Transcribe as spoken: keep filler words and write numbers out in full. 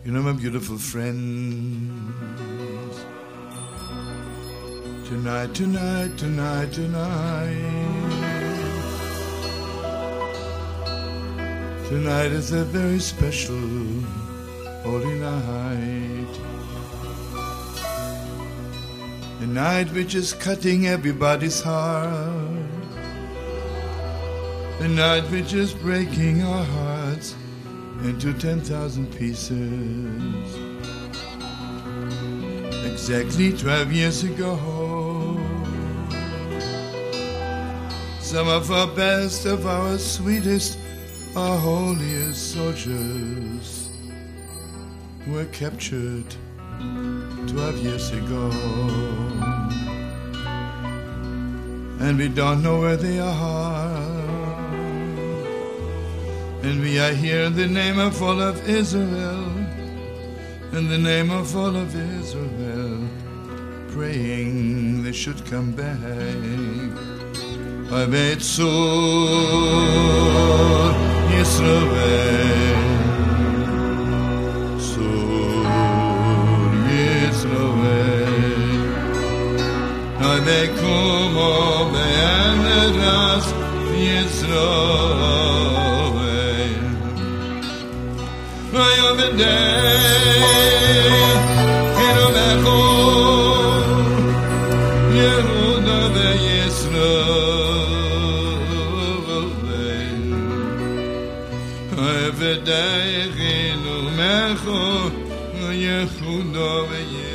You know, my beautiful friends, tonight, tonight, tonight, tonight, tonight is a very special holy night. A night which is cutting everybody's heart. A night which is breaking our hearts into ten thousand pieces. Exactly twelve years ago, some of our best, of our sweetest, our holiest soldiers were captured twelve years ago. And we don't know where they are. And we are here in the name of all of Israel, in the name of all of Israel, praying they should come back. Havetzu Yisrael, Sur Yisrael, Havekumo be'eneras Yisrael. Yehuda